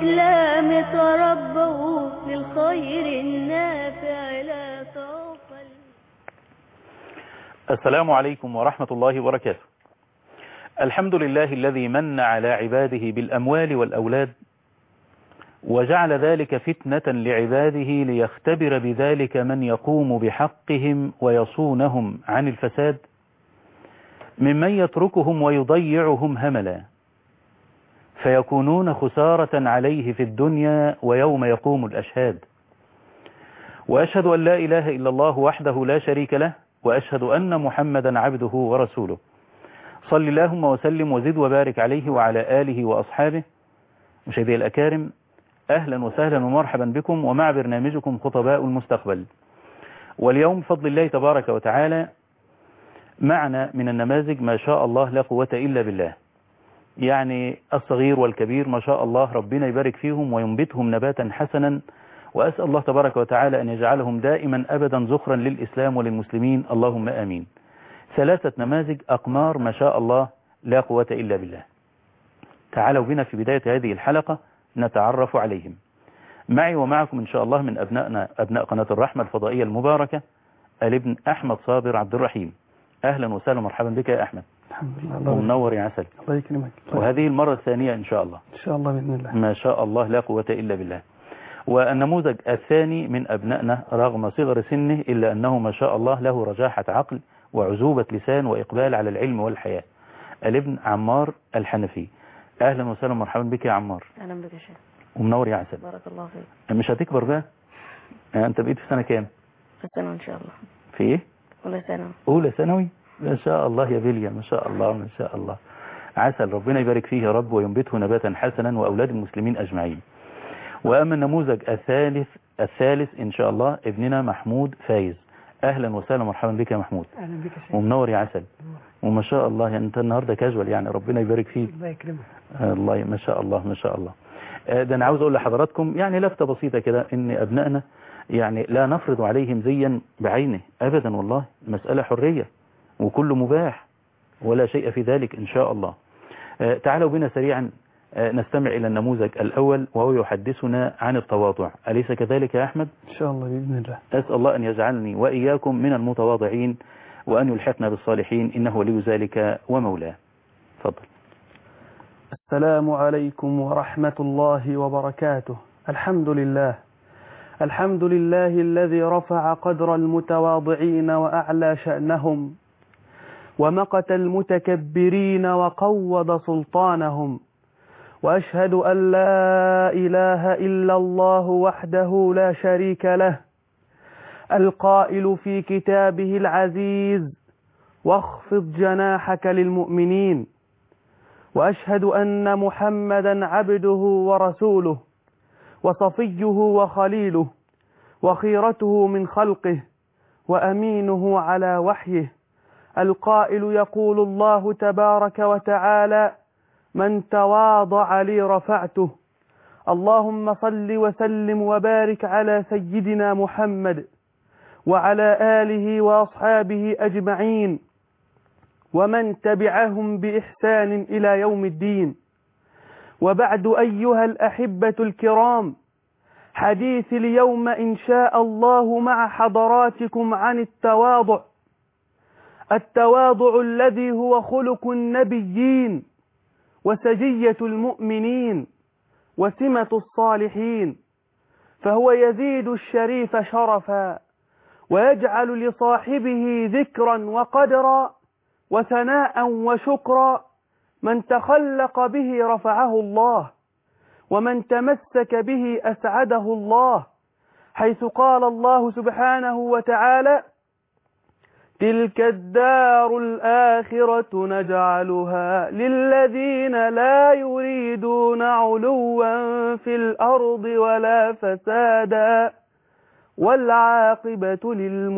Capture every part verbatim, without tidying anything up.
الإسلام تربوا للخير النافع لا تغفل. السلام عليكم ورحمة الله وبركاته. الحمد لله الذي من على عباده بالأموال والأولاد وجعل ذلك فتنة لعباده ليختبر بذلك من يقوم بحقهم ويصونهم عن الفساد ممن يتركهم ويضيعهم هملا فيكونون خسارة عليه في الدنيا ويوم يقوم الأشهاد. وأشهد أن لا إله إلا الله وحده لا شريك له وأشهد أن محمدا عبده ورسوله. صل اللهم وسلم وزد وبارك عليه وعلى آله وأصحابه. مشاهدي الأكارم، أهلا وسهلا ومرحبا بكم ومع برنامجكم خطباء المستقبل. واليوم بفضل الله تبارك وتعالى معنا من النماذج ما شاء الله لا قوة إلا بالله، يعني الصغير والكبير ما شاء الله، ربنا يبارك فيهم وينبتهم نباتا حسنا، وأسأل الله تبارك وتعالى أن يجعلهم دائما أبدا ذخرا للإسلام وللمسلمين، اللهم آمين. ثلاثة نماذج أقمار ما شاء الله لا قوة إلا بالله. تعالوا بنا في بداية هذه الحلقة نتعرف عليهم. معي ومعكم إن شاء الله من أبنائنا أبناء قناة الرحمة الفضائية المباركة الابن أحمد صابر عبد الرحيم. أهلا وسهلا ومرحبا بك يا أحمد. الحمد لله. ومنور يا عسل. الله يكرمك. وهذه المرة الثانية إن شاء الله. إن شاء الله بإذن الله. ما شاء الله لا قوة إلا بالله. والنموذج الثاني من أبنائنا رغم صغر سنه إلا أنه ما شاء الله له رجاحة عقل وعزوبة لسان وإقبال على العلم والحياة، الابن عمار الحنفي. أهلا وسهلا ومرحبا بك يا عمار. أهلا بك يا شيخ. ومنور يا عسل. بارك الله فيك. مش هتكبر بقى؟ أنت بقيت في سنة كام؟ في الثانوي إن شاء الله. في إيه؟ أولى ثانوي. أولى ثانوي؟ ما شاء الله يا بليا، ما شاء الله ما شاء الله. عسل، ربنا يبارك فيه يا رب وينبته نباتا حسنا وأولاد المسلمين أجمعين. وأما النموذج الثالث الثالث إن شاء الله ابننا محمود فايز. أهلا وسهلا ومرحبا بك يا محمود. أهلا بك يا شيخ. ومنور يا عسل. وما شاء الله يعني أنت النهاردة كاجوال، يعني ربنا يبارك فيك. الله يكرمك. الله ما شاء الله ما شاء الله. ده أنا عاوز أقول لحضراتكم يعني لفتة بسيطة كده، إن أبنائنا يعني لا نفرض عليهم زيا بعينه أبدا، والله مسألة حرية وكل مباح ولا شيء في ذلك إن شاء الله. تعالوا بنا سريعا نستمع إلى النموذج الأول وهو يحدثنا عن التواضع. أليس كذلك يا أحمد؟ إن شاء الله بإذن الله. أسأل الله أن يجعلني وإياكم من المتواضعين وأن يلحقنا بالصالحين، إنه ولي ذلك ومولاه. تفضل. السلام عليكم ورحمة الله وبركاته. الحمد لله الحمد لله الذي رفع قدر المتواضعين وأعلى شأنهم ومقت المتكبرين وقوض سلطانهم، وأشهد أن لا إله إلا الله وحده لا شريك له القائل في كتابه العزيز واخفض جناحك للمؤمنين، وأشهد أن محمدا عبده ورسوله وصفيه وخليله وخيرته من خلقه وأمينه على وحيه، القائل يقول الله تبارك وتعالى من تواضع لي رفعته. اللهم صل وسلم وبارك على سيدنا محمد وعلى آله وأصحابه أجمعين ومن تبعهم بإحسان إلى يوم الدين. وبعد أيها الأحبة الكرام، حديث اليوم إن شاء الله مع حضراتكم عن التواضع، التواضع الذي هو خلق النبيين وسجية المؤمنين وسمة الصالحين، فهو يزيد الشريف شرفا ويجعل لصاحبه ذكرا وقدرا وثناء وشكرا. من تخلق به رفعه الله ومن تمسك به أسعده الله، حيث قال الله سبحانه وتعالى تلك الدار الآخرة نجعلها للذين لا يريدون علوا في الأرض ولا فسادا والعاقبة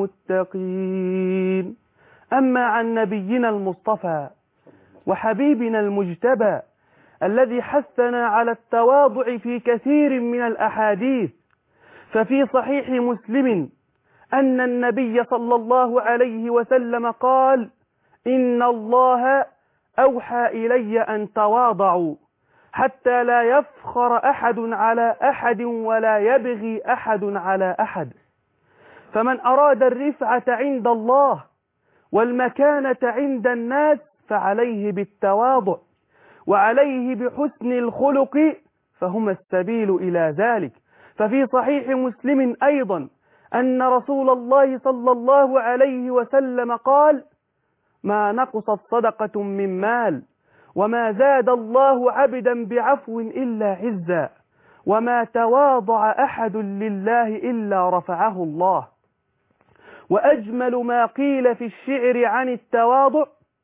للمتقين. أما عن نبينا المصطفى وحبيبنا المجتبى الذي حثنا على التواضع في كثير من الأحاديث، ففي صحيح مسلم أن النبي صلى الله عليه وسلم قال إن الله أوحى إلي أن تواضعوا، حتى لا يفخر أحد على أحد ولا يبغي أحد على أحد. فمن أراد الرفعة عند الله والمكانة عند الناس فعليه بالتواضع وعليه بحسن الخلق، فهما السبيل إلى ذلك. ففي صحيح مسلم أيضا أن رسول الله صلى الله عليه وسلم قال: ما نقصت صدقة من مال وما زاد الله عبدا بعفو إلا عزا وما تواضع أحد لله إلا رفعه الله. وأجمل ما قيل في الشعر عن التواضع: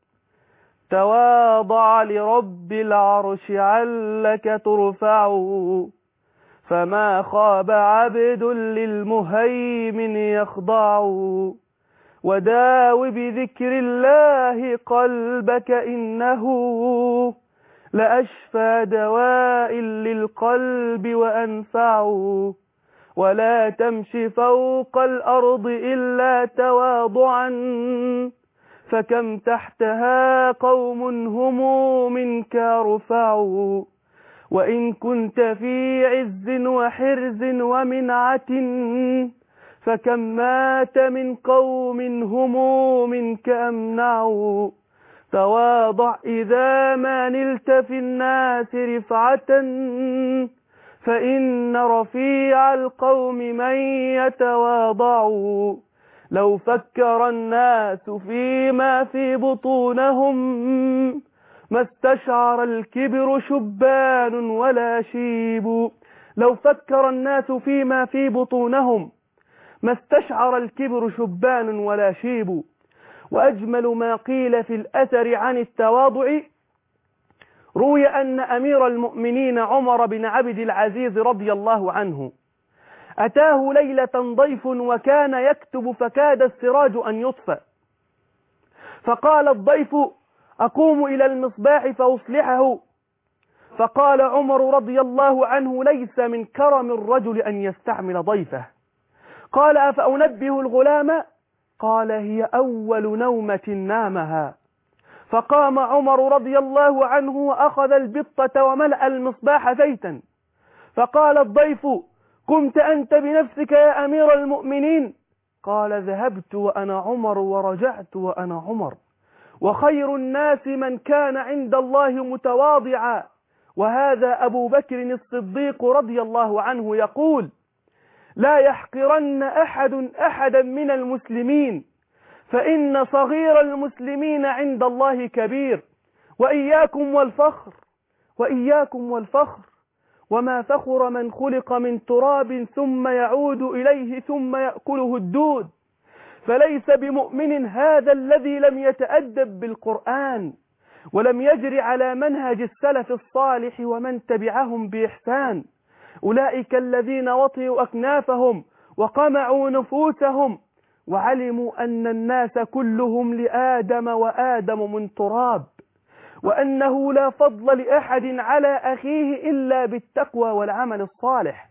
تواضع لرب العرش علك ترفع فما خاب عبد للمهيمن يخضع وداو بذكر الله قلبك إنه لأشفى دواء للقلب وأنفع ولا تمش فوق الأرض إلا تواضعا فكم تحتها قوم هم منك رفعوا وإن كنت في عز وحرز ومنعة فكم مات من قوم هم منك أمنعوا تواضع إذا ما نلت في الناس رفعة فإن رفيع القوم من يتواضع لو فكر الناس فيما في بطونهم ما استشعر الكبر شبان ولا شيب. لو فكر الناس فيما في بطونهم ما استشعر الكبر شبان ولا شيب. وأجمل ما قيل في الأثر عن التواضع: روي أن أمير المؤمنين عمر بن عبد العزيز رضي الله عنه أتاه ليلة ضيف وكان يكتب فكاد السراج أن يطفأ، فقال الضيف: أقوم إلى المصباح فأصلحه. فقال عمر رضي الله عنه: ليس من كرم الرجل أن يستعمل ضيفه. قال: أفأنبه الغلام؟ قال: هي أول نومة نامها. فقام عمر رضي الله عنه وأخذ البطة وملأ المصباح زيتا. فقال الضيف: قمت أنت بنفسك يا أمير المؤمنين؟ قال: ذهبت وأنا عمر ورجعت وأنا عمر، وخير الناس من كان عند الله متواضعا. وهذا أبو بكر الصديق رضي الله عنه يقول: لا يحقرن أحد أحدا من المسلمين فإن صغير المسلمين عند الله كبير. وإياكم والفخر وإياكم والفخر وما فخر من خلق من تراب ثم يعود إليه ثم يأكله الدود. فليس بمؤمن هذا الذي لم يتأدب بالقرآن ولم يجر على منهج السلف الصالح ومن تبعهم بإحسان. أولئك الذين وطئوا أكنافهم وقمعوا نفوسهم وعلموا أن الناس كلهم لآدم وآدم من تراب، وأنه لا فضل لأحد على أخيه إلا بالتقوى والعمل الصالح.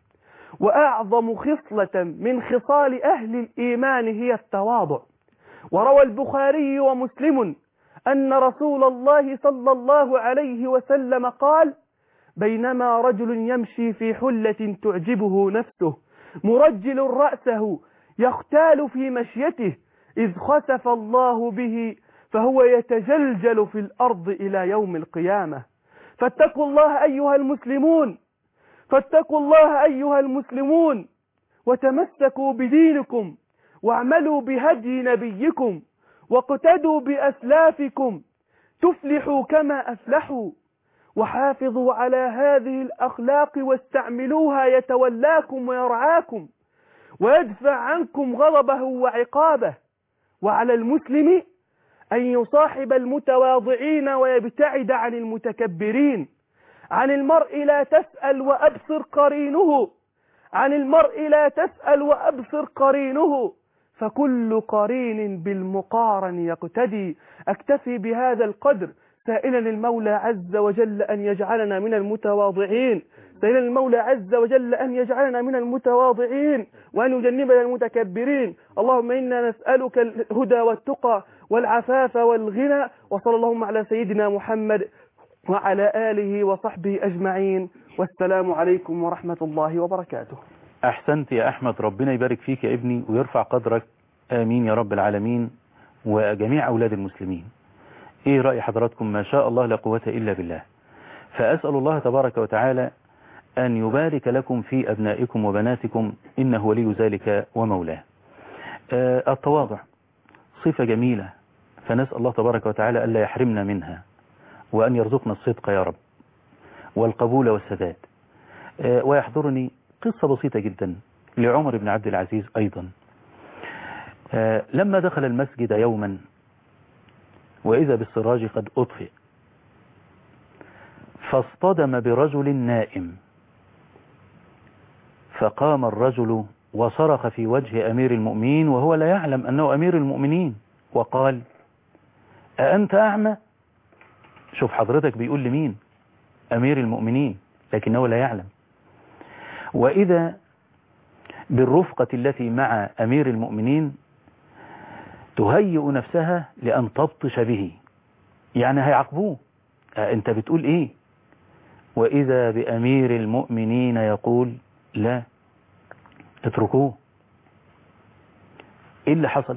وأعظم خصلة من خصال أهل الإيمان هي التواضع. وروى البخاري ومسلم أن رسول الله صلى الله عليه وسلم قال: بينما رجل يمشي في حلة تعجبه نفسه مرجل رأسه يختال في مشيته إذ خسف الله به فهو يتجلجل في الأرض إلى يوم القيامة. فاتقوا الله أيها المسلمون فاتقوا الله أيها المسلمون وتمسكوا بدينكم واعملوا بهدي نبيكم واقتدوا بأسلافكم تفلحوا كما أفلحوا. وحافظوا على هذه الأخلاق واستعملوها يتولاكم ويرعاكم ويدفع عنكم غضبه وعقابه. وعلى المسلم أن يصاحب المتواضعين ويبتعد عن المتكبرين. عن المرء لا تسأل وأبصر قرينه عن المرء لا تسأل وأبصر قرينه فكل قرين بالمقارن يقتدي. أكتفي بهذا القدر سائلا المولى عز وجل أن يجعلنا من المتواضعين سائلا المولى عز وجل أن يجعلنا من المتواضعين وأن يجنبنا المتكبرين. اللهم إنا نسألك الهدى والتقى والعفاف والغنى. وصلى اللهم على سيدنا محمد وعلى آله وصحبه أجمعين، والسلام عليكم ورحمة الله وبركاته. أحسنت يا أحمد، ربنا يبارك فيك يا ابني ويرفع قدرك، آمين يا رب العالمين، وجميع أولاد المسلمين. إيه رأي حضراتكم؟ ما شاء الله لا قوة إلا بالله. فأسأل الله تبارك وتعالى أن يبارك لكم في أبنائكم وبناتكم، إنه ولي ذلك ومولاه. آه التواضع صفة جميلة، فنسأل الله تبارك وتعالى ألا يحرمنا منها، وأن يرزقنا الصدق يا رب والقبول والسداد. آه ويحضرني قصة بسيطة جدا لعمر بن عبد العزيز أيضا. آه لما دخل المسجد يوما وإذا بالسراج قد أطفئ، فاصطدم برجل نائم، فقام الرجل وصرخ في وجه أمير المؤمنين وهو لا يعلم أنه أمير المؤمنين، وقال: أأنت أعمى؟ شوف حضرتك بيقول لمين؟ أمير المؤمنين، لكنه لا يعلم. وإذا بالرفقة التي مع أمير المؤمنين تهيئ نفسها لأن تبطش به، يعني هيعاقبوه، أنت بتقول إيه؟ وإذا بأمير المؤمنين يقول: لا، اتركوه. إيه اللي حصل؟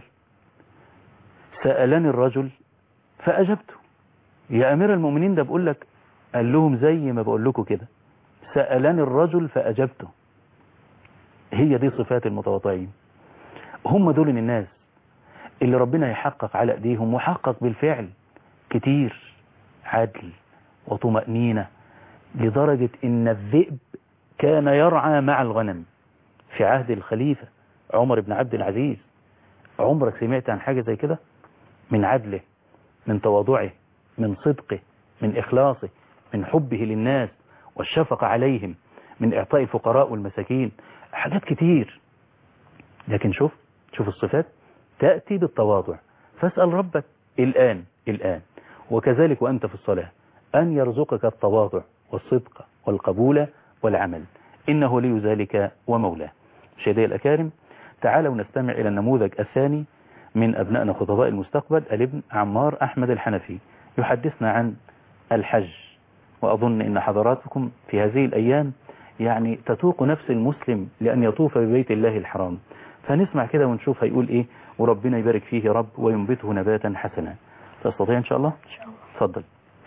سألني الرجل فأجبته. يا أمير المؤمنين، ده بقول لك، قال لهم زي ما بقول لكم كده، سألني الرجل فأجبته. هي دي صفات المتواضعين، هم دول الناس اللي ربنا يحقق على ايديهم، وحقق بالفعل كتير عدل وطمأنينة، لدرجة ان الذئب كان يرعى مع الغنم في عهد الخليفة عمر بن عبد العزيز. عمرك سمعت عن حاجة زي كده؟ من عدله، من تواضعه، من صدقه، من إخلاصه، من حبه للناس والشفقة عليهم، من إعطاء الفقراء والمساكين، حاجات كتير. لكن شوف شوف الصفات تأتي بالتواضع. فاسأل ربك الآن الآن وكذلك وأنت في الصلاة أن يرزقك التواضع والصدق والقبول والعمل، إنه لي ذلك ومولاه. مشاهدي الأكارم، تعالوا نستمع إلى النموذج الثاني من أبنائنا خطباء المستقبل، الابن عمار أحمد الحنفي، يحدثنا عن الحج. وأظن أن حضراتكم في هذه الأيام يعني تتوق نفس المسلم لأن يطوف ببيت الله الحرام، فنسمع كده ونشوف هيقول إيه، وربنا يبارك فيه يا رب وينبته نباتا حسنا. تستطيع إن شاء الله؟ إن شاء الله. تفضل.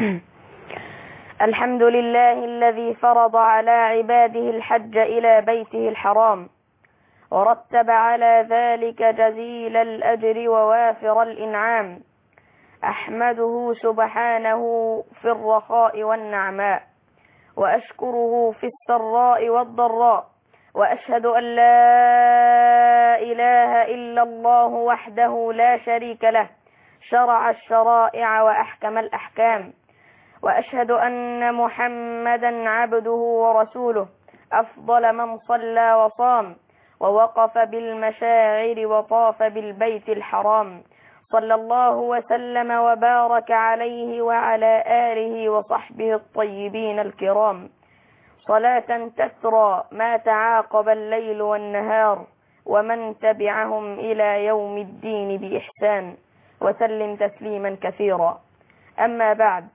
الحمد لله الذي فرض على عباده الحج إلى بيته الحرام، ورتب على ذلك جزيل الأجر ووافر الإنعام. أحمده سبحانه في الرخاء والنعماء، وأشكره في السراء والضراء، وأشهد أن لا إله إلا الله وحده لا شريك له، شرع الشرائع وأحكم الأحكام. وأشهد أن محمدا عبده ورسوله، أفضل من صلى وصام ووقف بالمشاعر وطاف بالبيت الحرام، صلى الله وسلم وبارك عليه وعلى آله وصحبه الطيبين الكرام، صلاة تسرى ما تعاقب الليل والنهار ومن تبعهم إلى يوم الدين بإحسان، وسلم تسليما كثيرا. أما بعد،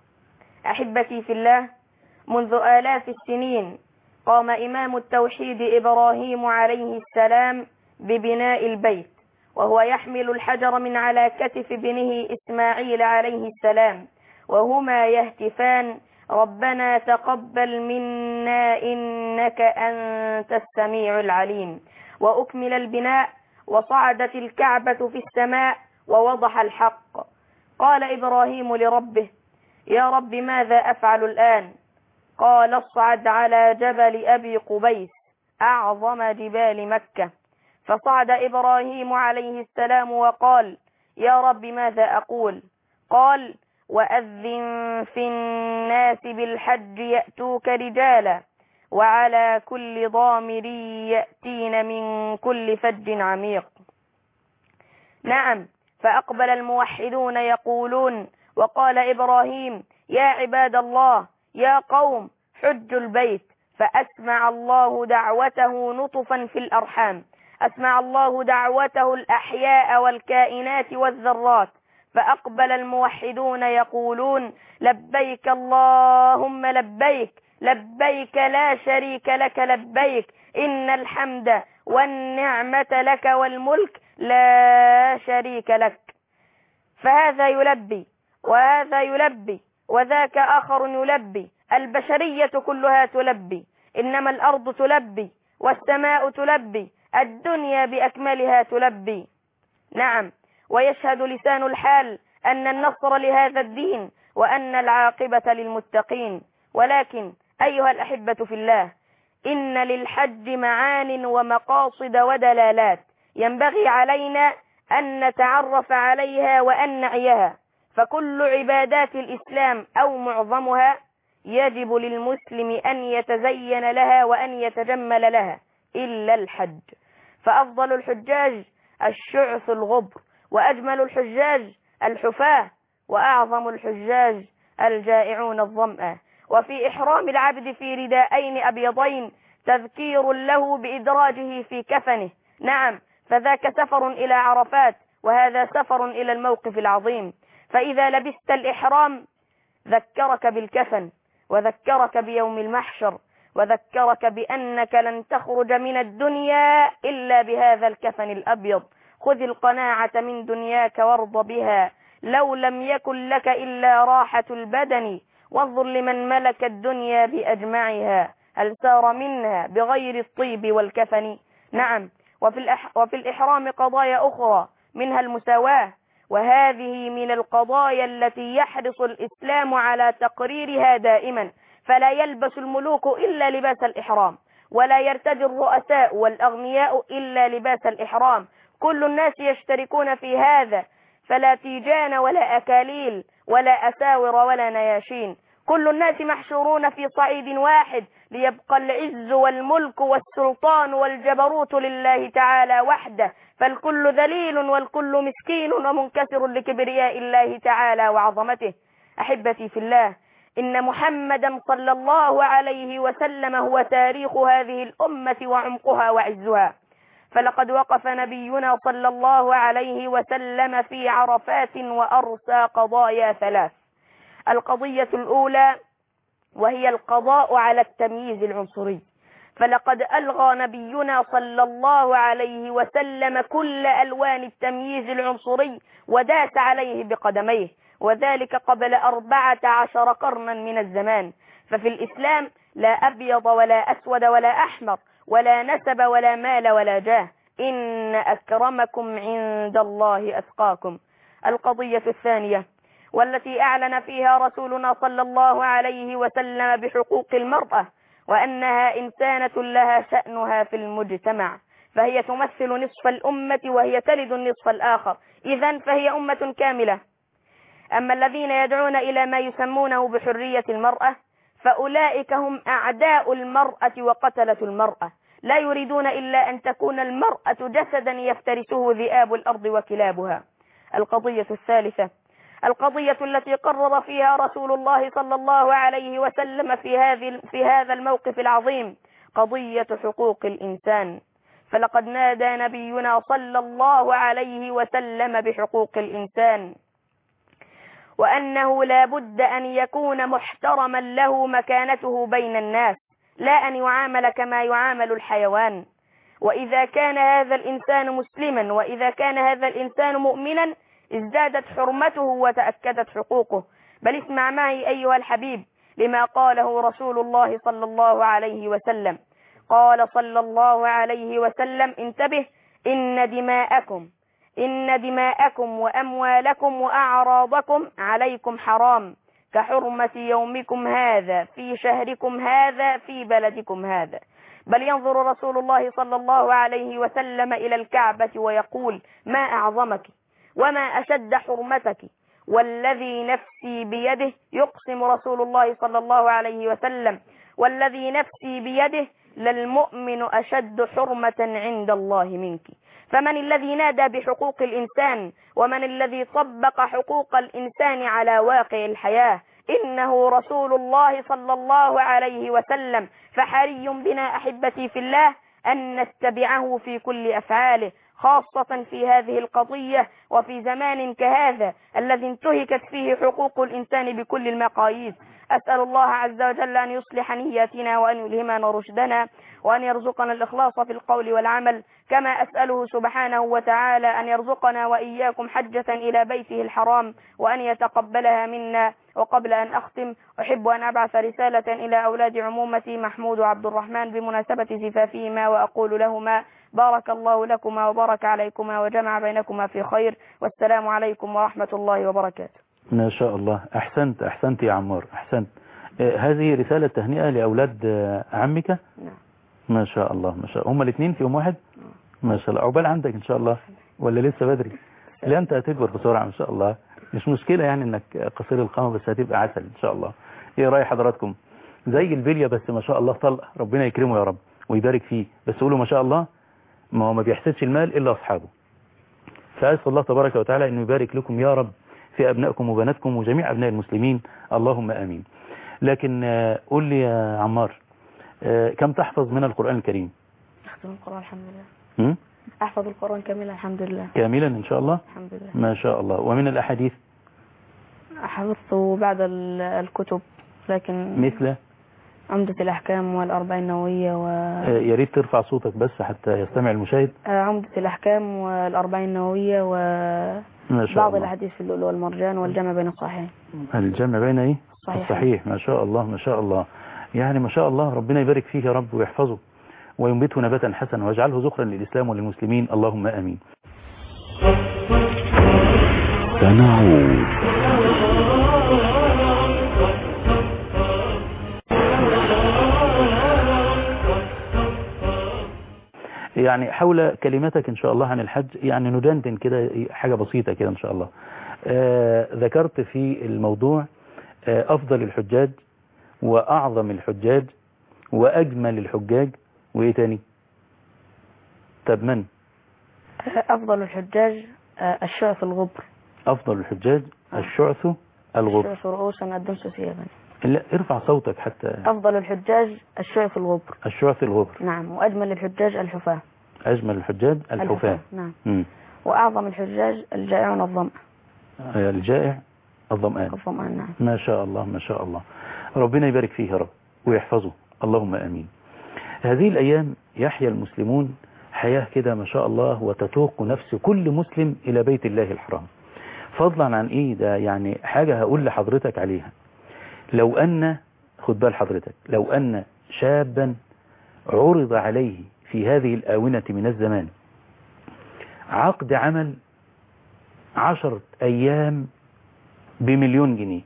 أحبتي في الله، منذ آلاف السنين قام إمام التوحيد إبراهيم عليه السلام ببناء البيت، وهو يحمل الحجر من على كتف ابنه إسماعيل عليه السلام، وهما يهتفان: ربنا تقبل منا إنك أنت السميع العليم. وأكمل البناء وصعدت الكعبة في السماء ووضح الحق. قال إبراهيم لربه: يا رب ماذا أفعل الآن؟ قال: اصعد على جبل أبي قبيس أعظم جبال مكة. فصعد إبراهيم عليه السلام وقال: يا رب ماذا أقول؟ قال: وأذن في الناس بالحج يأتوك رجالا وعلى كل ضامر يأتين من كل فج عميق. نعم، فأقبل الموحدون يقولون: وقال إبراهيم: يا عباد الله، يا قوم، حجوا البيت. فأسمع الله دعوته نطفا في الأرحام، أسمع الله دعوته الأحياء والكائنات والذرات، فأقبل الموحدون يقولون لبيك اللهم لبيك لبيك لا شريك لك لبيك إن الحمد والنعمة لك والملك لا شريك لك. فهذا يلبي وهذا يلبي وذاك آخر يلبي، البشرية كلها تلبي، إنما الأرض تلبي والسماء تلبي، الدنيا بأكملها تلبي. نعم، ويشهد لسان الحال أن النصر لهذا الدين وأن العاقبة للمتقين. ولكن أيها الأحبة في الله، إن للحج معان ومقاصد ودلالات ينبغي علينا أن نتعرف عليها وأن نعيها، فكل عبادات الإسلام أو معظمها يجب للمسلم أن يتزين لها وأن يتجمل لها إلا الحج، فأفضل الحجاج الشعث الغبر، وأجمل الحجاج الحفاة، وأعظم الحجاج الجائعون الظمأ. وفي إحرام العبد في رداءين أبيضين تذكير له بإدراجه في كفنه. نعم، فذاك سفر إلى عرفات وهذا سفر إلى الموقف العظيم. فإذا لبست الإحرام ذكرك بالكفن وذكرك بيوم المحشر وذكرك بأنك لن تخرج من الدنيا إلا بهذا الكفن الأبيض. خذ القناعة من دنياك وارض بها لو لم يكن لك إلا راحة البدن، وانظر لمن ملك الدنيا بأجمعها هل سار منها بغير الطيب والكفن. نعم، وفي, الأح... وفي الإحرام قضايا أخرى منها المساواة، وهذه من القضايا التي يحرص الإسلام على تقريرها دائما، فلا يلبس الملوك إلا لباس الإحرام، ولا يرتدي الرؤساء والأغنياء إلا لباس الإحرام، كل الناس يشتركون في هذا، فلا تيجان ولا أكاليل ولا أساور ولا نياشين، كل الناس محشورون في صعيد واحد ليبقى العز والملك والسلطان والجبروت لله تعالى وحده، فالكل ذليل والكل مسكين ومنكسر لكبرياء الله تعالى وعظمته. أحبتي في الله، إن محمدا صلى الله عليه وسلم هو تاريخ هذه الأمة وعمقها وعزها، فلقد وقف نبينا صلى الله عليه وسلم في عرفات وأرسى قضايا ثلاث. القضية الأولى وهي القضاء على التمييز العنصري، فلقد ألغى نبينا صلى الله عليه وسلم كل ألوان التمييز العنصري وداس عليه بقدميه، وذلك قبل أربعة عشر قرنا من الزمان. ففي الإسلام لا أبيض ولا أسود ولا أحمر ولا نسب ولا مال ولا جاه، إن أكرمكم عند الله أتقاكم. القضية الثانية والتي أعلن فيها رسولنا صلى الله عليه وسلم بحقوق المرأة، وأنها إنسانة لها شأنها في المجتمع، فهي تمثل نصف الأمة وهي تلد النصف الآخر، إذن فهي أمة كاملة. أما الذين يدعون إلى ما يسمونه بحرية المرأة فأولئك هم أعداء المرأة وقتلة المرأة، لا يريدون إلا أن تكون المرأة جسدا يفترسه ذئاب الأرض وكلابها. القضية الثالثة القضية التي قرر فيها رسول الله صلى الله عليه وسلم في هذه في هذا الموقف العظيم قضية حقوق الإنسان، فلقد نادى نبينا صلى الله عليه وسلم بحقوق الإنسان، وأنه لا بد أن يكون محترما له مكانته بين الناس، لا أن يعامل كما يعامل الحيوان. وإذا كان هذا الإنسان مسلما وإذا كان هذا الإنسان مؤمنا ازدادت حرمته وتأكدت حقوقه. بل اسمع معي أيها الحبيب لما قاله رسول الله صلى الله عليه وسلم. قال صلى الله عليه وسلم: انتبه، إن دماءكم إن دماءكم وأموالكم وأعراضكم عليكم حرام كحرمة يومكم هذا في شهركم هذا في بلدكم هذا. بل ينظر رسول الله صلى الله عليه وسلم إلى الكعبة ويقول: ما أعظمك وما أشد حرمتك، والذي نفسي بيده، يقسم رسول الله صلى الله عليه وسلم: والذي نفسي بيده للمؤمن أشد حرمة عند الله منك. فمن الذي نادى بحقوق الإنسان؟ ومن الذي طبق حقوق الإنسان على واقع الحياة؟ إنه رسول الله صلى الله عليه وسلم. فحري بنا أحبتي في الله أن نتبعه في كل أفعاله، خاصة في هذه القضية وفي زمان كهذا الذي انتهكت فيه حقوق الإنسان بكل المقاييس. أسأل الله عز وجل أن يصلح نياتنا وأن يلهمنا رشدنا وأن يرزقنا الإخلاص في القول والعمل، كما أسأله سبحانه وتعالى أن يرزقنا وإياكم حجة إلى بيته الحرام وأن يتقبلها منا. وقبل أن أختم أحب أن أبعث رسالة إلى أولاد عمومتي محمود وعبد الرحمن بمناسبة زفافهما، وأقول لهما: بارك الله لكما وبارك عليكما وجمع بينكما في خير، والسلام عليكم ورحمة الله وبركاته. ما شاء الله، أحسنت أحسنت يا عمار، أحسنت. آه هذه رسالة تهنئة لأولاد آه عمك. نعم. ما شاء الله ما شاء الله، هم الاثنين في يوم واحد. ما شاء الله، عقبال عندك إن شاء الله، ولا لسه بدري؟ لا أنت هتكبر بسرعة إن شاء الله، مش مشكلة يعني إنك قصير القامة، بس هتبقى عسل إن شاء الله. إيه رأي حضراتكم؟ زي البلية بس ما شاء الله طلق، ربنا يكرمه يا رب ويبارك فيه، بس قولوا ما شاء الله، ما هو ما بيحسدش المال إلا أصحابه. فأسأل الله تبارك وتعالى إنه يبارك لكم يا رب في أبنائكم وبناتكم وجميع أبناء المسلمين، اللهم آمين. لكن قول لي يا عمار، كم تحفظ من القرآن الكريم؟ أحفظ القرآن الحمد لله. م? أحفظ القرآن كاملا الحمد لله. كاملا إن شاء الله؟ الحمد لله. ما شاء الله. ومن الأحاديث؟ حفظت بعض الكتب، لكن مثل عمدة الأحكام والأربعين النووية و... يا ريت ترفع صوتك بس حتى يستمع المشاهد. عمدة الأحكام والأربعين النووية وبعض الأحاديث في اللؤلؤ والمرجان والجمع بين الصحيحين. الجمع بين ايه؟ الصحيح. الصحيح. ما شاء الله ما شاء الله، يعني ما شاء الله، ربنا يبارك فيه يا رب ويحفظه وينبته نباتا حسنا ويجعله ذخرا للإسلام وللمسلمين، اللهم آمين. سنعود. يعني حول كلمتك إن شاء الله عن الحج، يعني ندندن كده حاجة بسيطة كده إن شاء الله. آه ذكرت في الموضوع آه أفضل الحجاج وأعظم الحجاج وأجمل الحجاج، وإيه تاني؟ طب من؟ أفضل الحجاج الشعث الغبر. أفضل الحجاج الشعث الغبر. الشعث رؤوسا الدمس ثيابا. لا ارفع صوتك حتى. أفضل الحجاج الشعث الغبر. الشعث الغبر. نعم. وأجمل الحجاج الحفاة. أجمل الحجاج الحفاة. نعم. م. وأعظم الحجاج الجائعون الظمأ. الجائع الظمآن. الظمآن. نعم. ما شاء الله ما شاء الله، ربنا يبارك فيه يا رب ويحفظه، اللهم آمين. هذه الأيام يحيا المسلمون حياة كده ما شاء الله، وتتوق نفس كل مسلم إلى بيت الله الحرام. فضلا عن إيه ده، يعني حاجة هقول لحضرتك عليها. لو أن، خد بال حضرتك، لو أن شابا عرض عليه في هذه الآونة من الزمان عقد عمل عشرة أيام بمليون جنيه،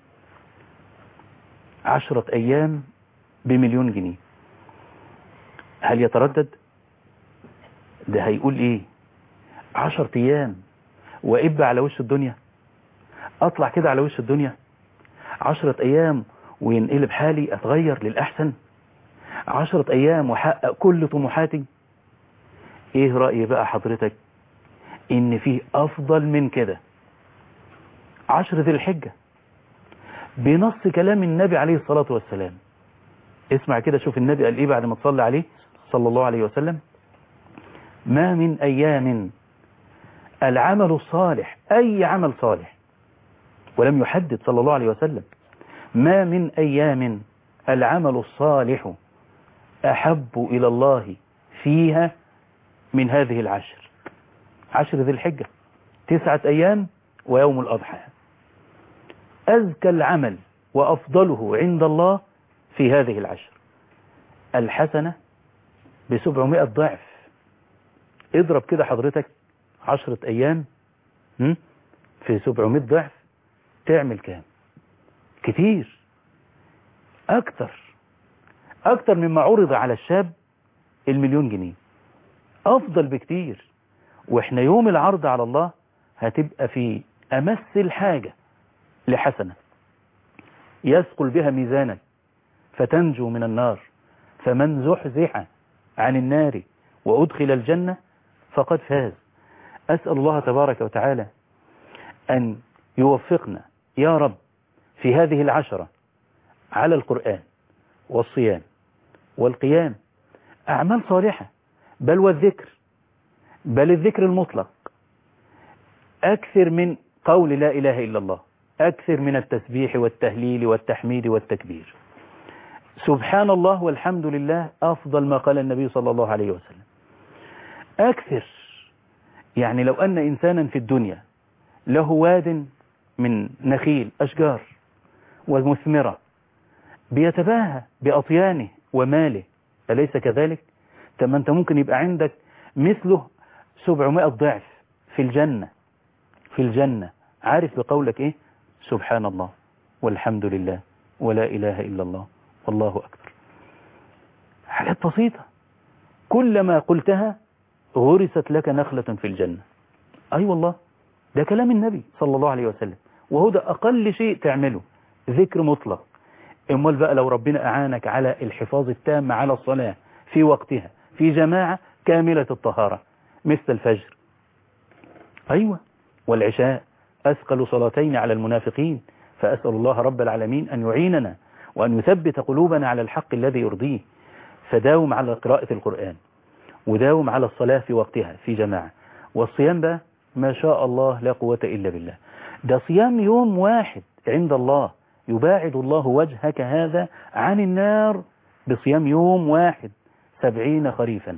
عشرة أيام بمليون جنيه، هل يتردد؟ ده هيقول إيه؟ عشرة أيام وإب على وش الدنيا، أطلع كده على وش الدنيا عشرة أيام وينقلب حالي، أتغير للأحسن، عشرة أيام وحقق كل طموحاتي. إيه رأي بقى حضرتك إن فيه أفضل من كده؟ عشر ذي الحجة بنص كلام النبي عليه الصلاة والسلام. اسمع كده، شوف النبي قال إيه بعد ما تصلي عليه صلى الله عليه وسلم: ما من أيام العمل الصالح، أي عمل صالح، ولم يحدد صلى الله عليه وسلم، ما من أيام العمل الصالح أحب إلى الله فيها من هذه العشر، عشر ذي الحجة، تسعة أيام ويوم الأضحى، أزكى العمل وأفضله عند الله في هذه العشر، الحسنة بسبعمائة ضعف. اضرب كده حضرتك عشرة أيام في سبعمائة ضعف تعمل كام؟ كتير، أكتر أكتر مما عرض على الشاب المليون جنيه، أفضل بكتير. وإحنا يوم العرض على الله هتبقى في أمس الحاجة لحسنة يثقل بها ميزانك فتنجو من النار، فمن زحزح عن النار وأدخل الجنة فقد فاز. أسأل الله تبارك وتعالى أن يوفقنا يا رب في هذه العشرة على القرآن والصيام والقيام، أعمال صالحة، بل والذكر، بل الذكر المطلق أكثر من قول لا إله إلا الله، أكثر من التسبيح والتهليل والتحميد والتكبير. سبحان الله والحمد لله أفضل ما قال النبي صلى الله عليه وسلم. أكثر، يعني لو أن إنسانا في الدنيا له واد من نخيل أشجار ومثمرة بيتباهى بأطيانه وماله، أليس كذلك؟ طب أنت ممكن يبقى عندك مثله سبعمائة ضعف في الجنة، في الجنة. عارف بقولك إيه؟ سبحان الله والحمد لله ولا إله إلا الله والله أكبر. حاجات بسيطة كلما قلتها غرست لك نخلة في الجنة. أي أيوة والله، ده كلام النبي صلى الله عليه وسلم، وهو ده أقل شيء تعمله، ذكر مطلق. امال بقى لو ربنا أعانك على الحفاظ التام على الصلاة في وقتها في جماعة كاملة الطهارة مثل الفجر، أيوة، والعشاء، أثقل صلاتين على المنافقين، فأسأل الله رب العالمين أن يعيننا وأن يثبت قلوبنا على الحق الذي يرضيه. فداوم على قراءة القرآن، وداوم على الصلاة في وقتها في جماعة. والصيام بقى ما شاء الله لا قوة إلا بالله، ده صيام يوم واحد عند الله يباعد الله وجهك هذا عن النار بصيام يوم واحد سبعين خريفا،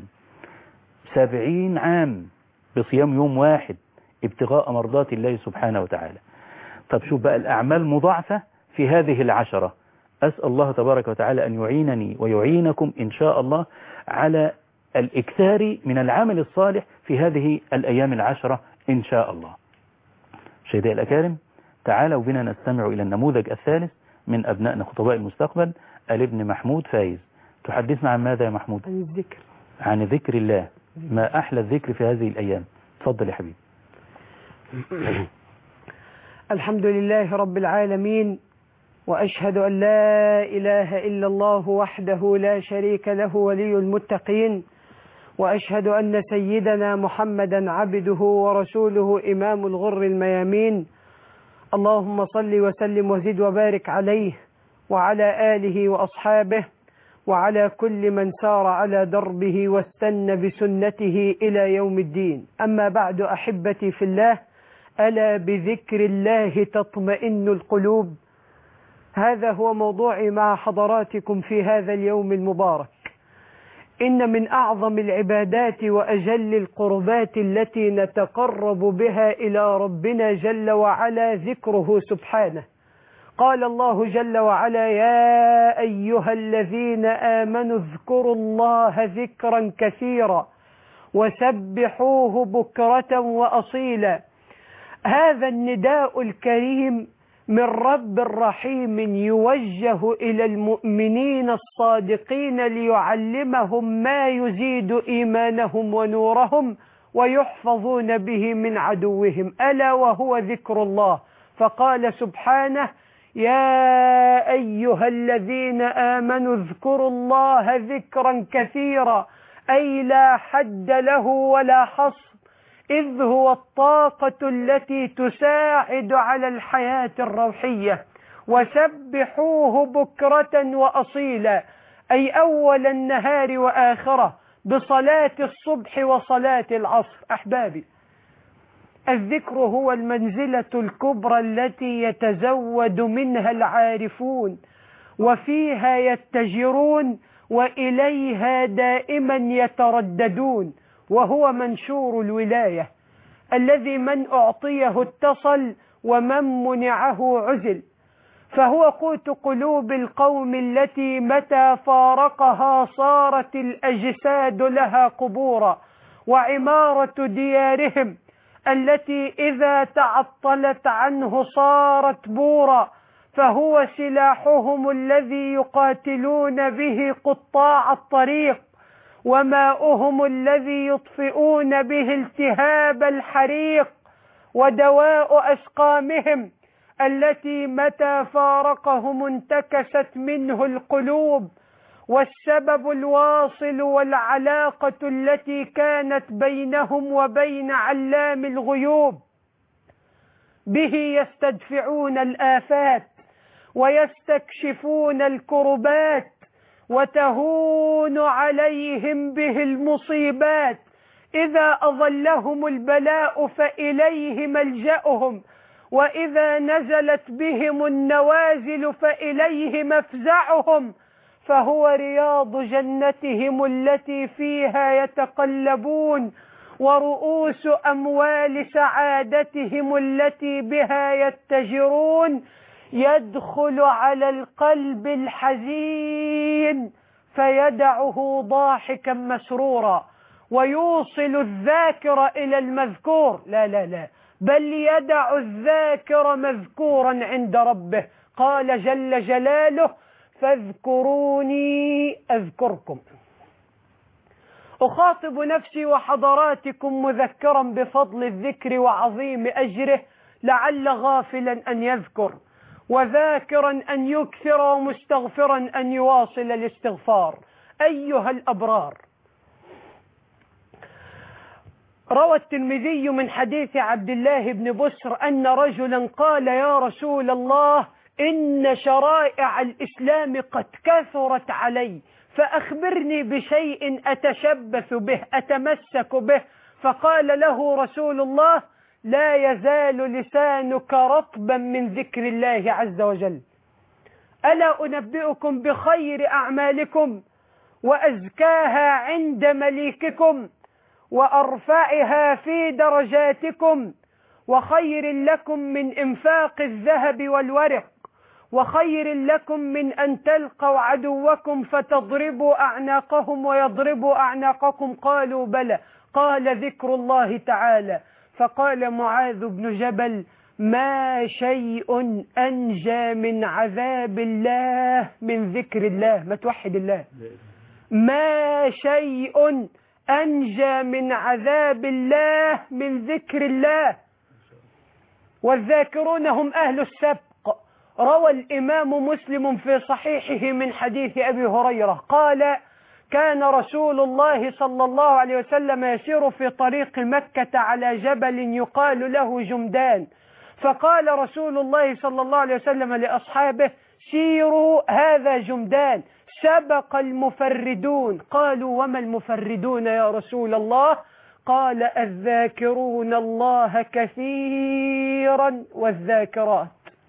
سبعين عام بصيام يوم واحد ابتغاء مرضات الله سبحانه وتعالى. طب شوف بقى الأعمال مضاعفة في هذه العشرة. أسأل الله تبارك وتعالى أن يعينني ويعينكم إن شاء الله على الإكثار من العمل الصالح في هذه الأيام العشرة إن شاء الله. شهداء الأكارم، تعالوا بنا نستمع إلى النموذج الثالث من أبنائنا خطباء المستقبل، الابن محمود فايز. تحدثنا عن ماذا يا محمود؟ عن الذكر. عن ذكر الله. ما أحلى الذكر في هذه الأيام؟ تفضل يا حبيبي. الحمد لله رب العالمين، وأشهد أن لا إله إلا الله وحده لا شريك له ولي المتقين، وأشهد أن سيدنا محمدا عبده ورسوله إمام الغر الميامين. اللهم صل وسلم وزد وبارك عليه وعلى آله وأصحابه وعلى كل من سار على دربه واستنى بسنته إلى يوم الدين. أما بعد أحبتي في الله، ألا بذكر الله تطمئن القلوب. هذا هو موضوعي مع حضراتكم في هذا اليوم المبارك. إن من أعظم العبادات وأجل القربات التي نتقرب بها إلى ربنا جل وعلا ذكره سبحانه. قال الله جل وعلا: يا أيها الذين آمنوا اذكروا الله ذكرا كثيرا وسبحوه بكرة وأصيلا. هذا النداء الكريم من رب رحيم يوجه إلى المؤمنين الصادقين ليعلمهم ما يزيد إيمانهم ونورهم ويحفظون به من عدوهم، ألا وهو ذكر الله. فقال سبحانه: يا أيها الذين آمنوا اذكروا الله ذكرا كثيرا، أي لا حد له ولا حصر، إذ هو الطاقة التي تساعد على الحياة الروحية. وسبحوه بكرة وأصيلا، أي أول النهار وآخره، بصلاة الصبح وصلاة العصر. أحبابي، الذكر هو المنزلة الكبرى التي يتزود منها العارفون وفيها يتجرون وإليها دائما يترددون، وهو منشور الولاية الذي من أعطيه اتصل ومن منعه عزل. فهو قوت قلوب القوم التي متى فارقها صارت الأجساد لها قبورا، وعمارة ديارهم التي إذا تعطلت عنه صارت بورا. فهو سلاحهم الذي يقاتلون به قطاع الطريق، وماؤهم الذي يطفئون به التهاب الحريق، ودواء أسقامهم التي متى فارقهم انتكست منه القلوب، والسبب الواصل والعلاقة التي كانت بينهم وبين علام الغيوب. به يستدفعون الآفات ويستكشفون الكربات، وتهون عليهم به المصيبات، إذا أظلهم البلاء فإليه ملجأهم، وإذا نزلت بهم النوازل فإليه مفزعهم، فهو رياض جنتهم التي فيها يتقلبون، ورؤوس أموال سعادتهم التي بها يتجرون. يدخل على القلب الحزين فيدعه ضاحكا مسرورا، ويوصل الذاكر إلى المذكور، لا لا لا بل يدع الذاكر مذكورا عند ربه. قال جل جلاله: فاذكروني أذكركم. أخاطب نفسي وحضراتكم مذكرا بفضل الذكر وعظيم أجره، لعل غافلا أن يذكر، وذاكرا أن يكثر، ومستغفرا أن يواصل الاستغفار. أيها الأبرار، روى الترمذي من حديث عبد الله بن بسر أن رجلا قال: يا رسول الله، إن شرائع الإسلام قد كثرت علي، فأخبرني بشيء أتشبث به أتمسك به. فقال له رسول الله: لا يزال لسانك رطبا من ذكر الله عز وجل. ألا أنبئكم بخير أعمالكم وأزكاها عند مليككم وأرفعها في درجاتكم، وخير لكم من إنفاق الذهب والورق، وخير لكم من أن تلقوا عدوكم فتضربوا أعناقهم ويضربوا أعناقكم؟ قالوا: بلى. قال: ذكر الله تعالى. فقال معاذ بن جبل: ما شيء أنجى من عذاب الله من ذكر الله. ما توحد الله. ما شيء أنجى من عذاب الله من ذكر الله. والذاكرون هم أهل السبق. روى الإمام مسلم في صحيحه من حديث أبي هريرة قال: كان رسول الله صلى الله عليه وسلم يسير في طريق مكة على جبل يقال له جمدان، فقال رسول الله صلى الله عليه وسلم لأصحابه: سيروا هذا جمدان، سبق المفردون. قالوا: وما المفردون يا رسول الله؟ قال: الذاكرون الله كثيرا والذاكرات.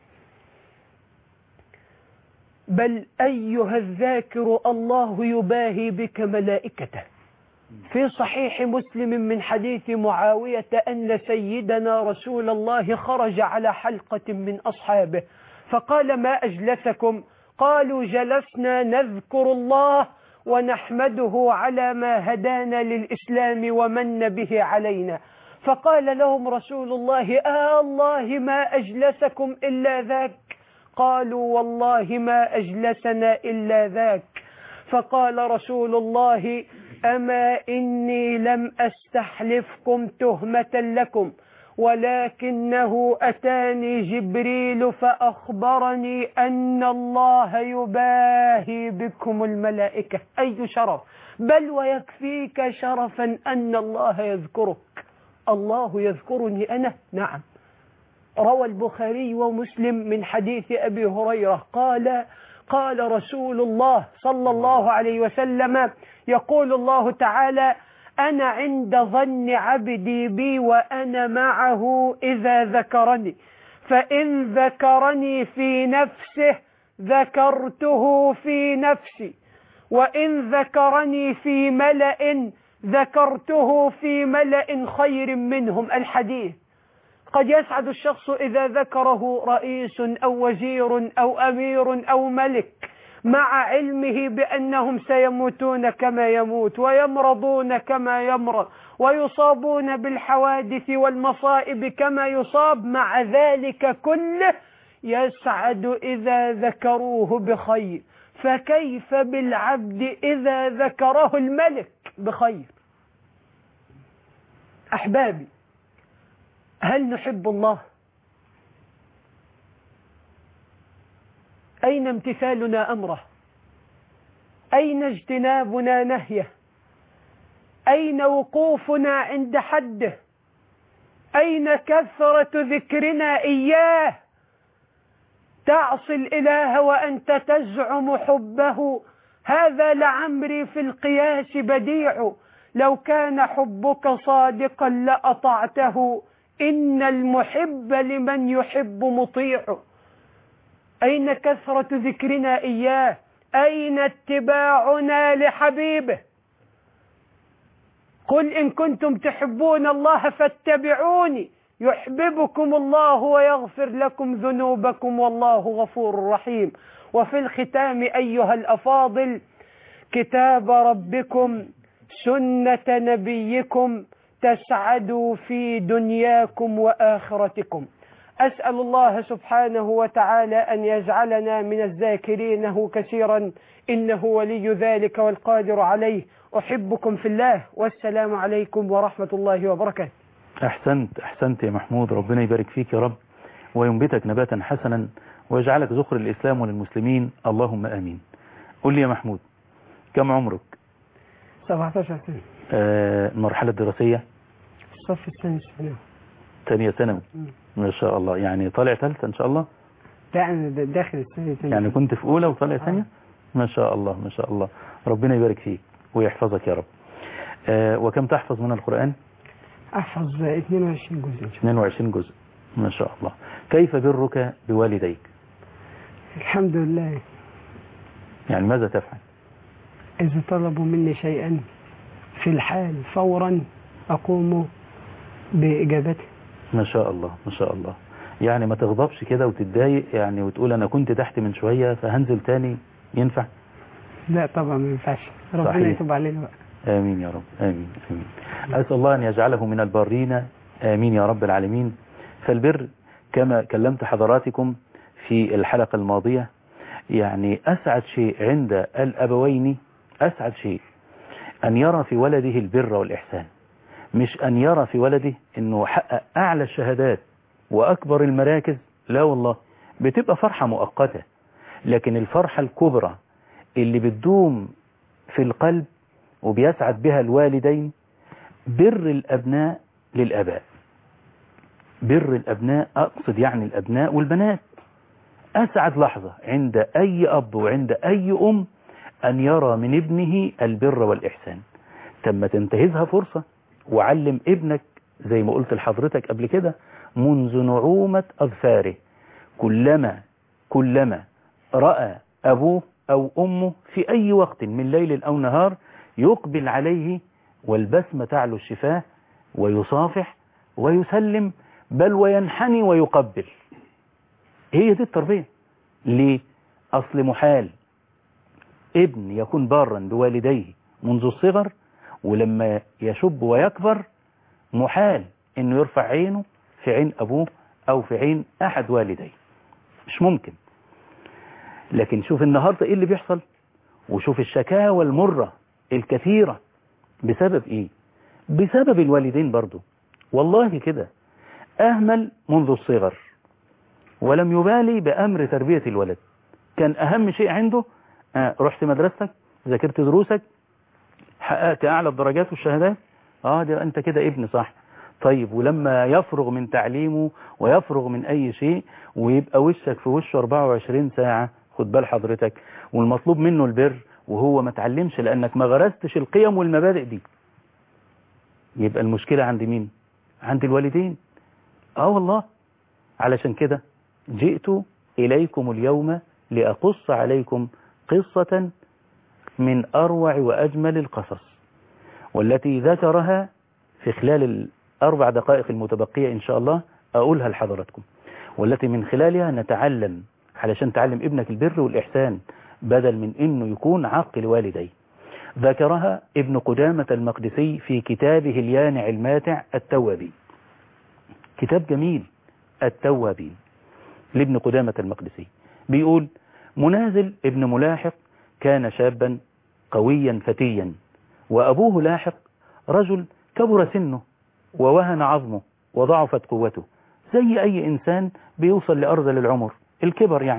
بل أيها الذاكر الله يباهي بك ملائكته. في صحيح مسلم من حديث معاوية أن سيدنا رسول الله خرج على حلقة من أصحابه فقال: ما أجلسكم؟ قالوا: جلسنا نذكر الله ونحمده على ما هدانا للإسلام ومن به علينا. فقال لهم رسول الله: آه الله ما أجلسكم إلا ذاك. قالوا: والله ما أجلسنا إلا ذاك. فقال رسول الله: أما إني لم أستحلفكم تهمة لكم، ولكنه أتاني جبريل فأخبرني أن الله يباهي بكم الملائكة. أي شرف! بل ويكفيك شرفا أن الله يذكرك. الله يذكرني أنا؟ نعم. روى البخاري ومسلم من حديث أبي هريرة قال: قال رسول الله صلى الله عليه وسلم: يقول الله تعالى: أنا عند ظن عبدي بي وأنا معه إذا ذكرني، فإن ذكرني في نفسه ذكرته في نفسي، وإن ذكرني في ملأ ذكرته في ملأ خير منهم. الحديث. قد يسعد الشخص إذا ذكره رئيس أو وزير أو أمير أو ملك، مع علمه بأنهم سيموتون كما يموت، ويمرضون كما يمرض، ويصابون بالحوادث والمصائب كما يصاب. مع ذلك كله يسعد إذا ذكروه بخير، فكيف بالعبد إذا ذكره الملك بخير؟ أحبابي، هل نحب الله؟ أين امتثالنا أمره؟ أين اجتنابنا نهيه؟ أين وقوفنا عند حده؟ أين كثرة ذكرنا إياه؟ تعصي الإله وأنت تزعم حبه، هذا لعمري في القياس بديع، لو كان حبك صادقا لأطعته، إن المحب لمن يحب مطيع. أين كثرة ذكرنا إياه؟ أين اتباعنا لحبيبه؟ قل إن كنتم تحبون الله فاتبعوني يحببكم الله ويغفر لكم ذنوبكم والله غفور رحيم. وفي الختام أيها الأفاضل، كتاب ربكم سنة نبيكم تسعدوا في دنياكم وآخرتكم. أسأل الله سبحانه وتعالى أن يجعلنا من الذاكرينه كثيرا، إنه ولي ذلك والقادر عليه. أحبكم في الله، والسلام عليكم ورحمة الله وبركاته. أحسنت أحسنت يا محمود، ربنا يبارك فيك يا رب وينبتك نباتا حسنا ويجعلك ذخر الإسلام وللمسلمين، اللهم آمين. قل لي يا محمود، كم عمرك؟ سبعة عشر سنة. آه المرحلة الدراسية؟ الصف الثاني ثانوي. ثانية ثانوي، ما شاء الله. يعني طالع ثالثة إن شاء الله؟ لا أنا داخل الثانية ثانوي. يعني كنت في أولى وطالع ثانية؟ آه. ما شاء الله ما شاء الله، ربنا يبارك فيك ويحفظك يا رب. آه وكم تحفظ من القرآن؟ أحفظ اثنين وعشرين جزء. اثنين وعشرين جزء، ما شاء الله. كيف برك بوالديك؟ الحمد لله. يعني ماذا تفعل؟ إذا طلبوا مني شيئا في الحال فورا أقوم بإجابته. ما شاء الله ما شاء الله. يعني ما تغضبش كده وتتضايق يعني وتقول أنا كنت تحت من شوية فهنزل تاني، ينفع؟ لا طبعا ما ينفعش، ربنا صحيح. يتوب علينا بقى. آمين يا رب، آمين آمين. أسأل الله أن يجعله من البارين، آمين يا رب العالمين. فالبر كما كلمت حضراتكم في الحلقة الماضية، يعني أسعد شيء عند الأبوين، أسعد شيء أن يرى في ولده البر والإحسان، مش أن يرى في ولده أنه حقق أعلى الشهادات وأكبر المراكز. لا والله، بتبقى فرحة مؤقتة، لكن الفرحة الكبرى اللي بتدوم في القلب وبيسعد بها الوالدين بر الأبناء للأباء. بر الأبناء أقصد يعني الأبناء والبنات. أسعد لحظة عند أي أب وعند أي أم أن يرى من ابنه البر والإحسان. تم تنتهزها فرصة وعلم ابنك زي ما قلت لحضرتك قبل كده منذ نعومة أظفاره، كلما كلما رأى أبوه أو أمه في أي وقت من ليل أو نهار يقبل عليه والبسمة تعلو الشفاه ويصافح ويسلم، بل وينحني ويقبل. هي دي التربية. ليه؟ أصل محال ابن يكون بارا بوالديه منذ الصغر، ولما يشب ويكبر محال انه يرفع عينه في عين ابوه او في عين احد والديه، مش ممكن. لكن شوف النهاردة ايه اللي بيحصل، وشوف الشكاوى المرة الكثيرة بسبب ايه؟ بسبب الوالدين برضو. والله كده اهمل منذ الصغر ولم يبالي بامر تربية الولد. كان اهم شيء عنده آه رحت مدرستك، ذاكرت دروسك، حققت اعلى الدرجات والشهادات، اه ده انت كده ابن صح. طيب ولما يفرغ من تعليمه ويفرغ من اي شيء ويبقى وشك في وشه أربعة وعشرين ساعة، خد بال حضرتك، والمطلوب منه البر وهو ما تعلمش لانك ما غرستش القيم والمبادئ دي، يبقى المشكلة عند مين؟ عند الوالدين. اه والله. علشان كده جئت اليكم اليوم لأقص عليكم قصة من أروع وأجمل القصص، والتي ذكرها في خلال الأربع دقائق المتبقية إن شاء الله أقولها لحضراتكم، والتي من خلالها نتعلم علشان تعلم ابنك البر والإحسان بدل من إنه يكون عاق لوالديه. ذكرها ابن قدامة المقدسي في كتابه اليانع الماتع التوابين. كتاب جميل التوابين لابن قدامة المقدسي. بيقول: منازل ابن ملاحق كان شابا قويا فتيا، وأبوه لاحق رجل كبر سنه ووهن عظمه وضعفت قوته، زي أي إنسان بيوصل لأرذل العمر، الكبر يعني.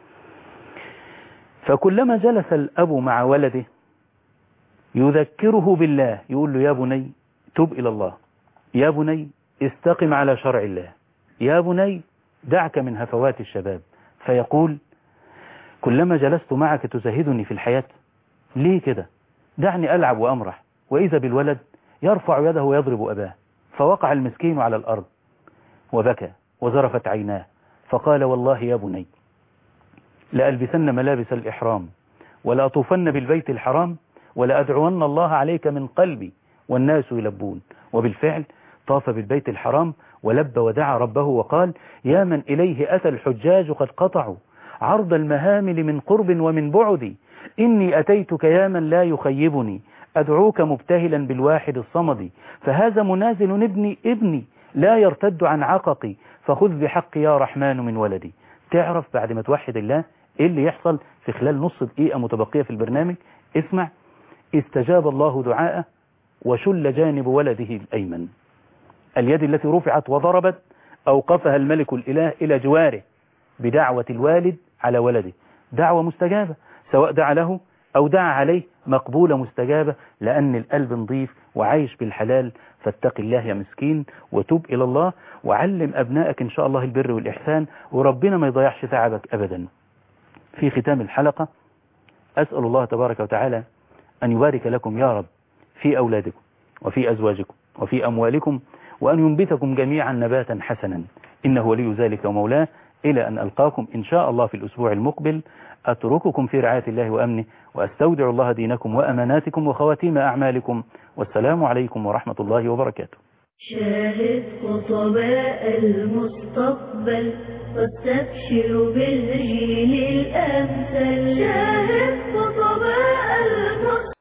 فكلما جلس الأب مع ولده يذكره بالله، يقول له: يا بني تب إلى الله، يا بني استقم على شرع الله، يا بني دعك من هفوات الشباب. فيقول: كلما جلست معك تزهدني في الحياة، ليه كده؟ دعني ألعب وأمرح، وإذا بالولد يرفع يده ويضرب أباه، فوقع المسكين على الأرض وبكى وزرفت عيناه، فقال والله يا بني لألبسن ملابس الإحرام ولأطوفن بالبيت الحرام ولأدعون الله عليك من قلبي والناس يلبون. وبالفعل طاف بالبيت الحرام ولب ودعا ربه وقال يا من إليه أتى الحجاج قد قطعوا عرض المهامل من قرب ومن بعد، إني أتيتك يا من لا يخيبني أدعوك مبتهلا بالواحد الصمد، فهذا منازل ابني ابني لا يرتد عن عققي، فخذ بحقي يا رحمن من ولدي. تعرف بعد ما توحد الله إيه اللي يحصل في خلال نص دقيقة متبقية في البرنامج؟ اسمع. استجاب الله دعاءه وشل جانب ولده الأيمن. اليد التي رفعت وضربت أوقفها الملك الإله إلى جواره بدعوة الوالد على ولده، دعوة مستجابة، سواء دعا له أو دعا عليه مقبولة مستجابة، لأن القلب نظيف وعايش بالحلال. فاتق الله يا مسكين وتوب إلى الله، وعلم أبنائك إن شاء الله البر والإحسان، وربنا ما يضيعش تعبك أبدا. في ختام الحلقة أسأل الله تبارك وتعالى أن يبارك لكم يا رب في أولادكم وفي أزواجكم وفي أموالكم، وأن ينبتكم جميعا نباتا حسنا، إنه ولي ذلك ومولاه. إلى أن ألقاكم إن شاء الله في الأسبوع المقبل، أترككم في رعاية الله وأمنه، وأستودع الله دينكم وأماناتكم وخواتيم أعمالكم، والسلام عليكم ورحمة الله وبركاته. شاهد خطباء المستقبل واستبشر بالجيل الأمثل. شاهد